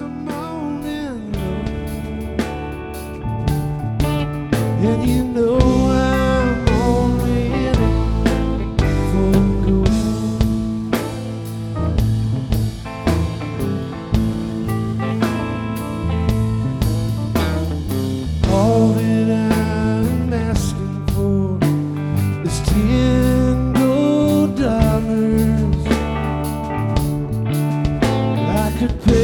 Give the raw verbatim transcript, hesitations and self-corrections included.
I'm moaning low. And you know I'm only in it for gold. All that I'm asking for is ten gold dollars. I could pay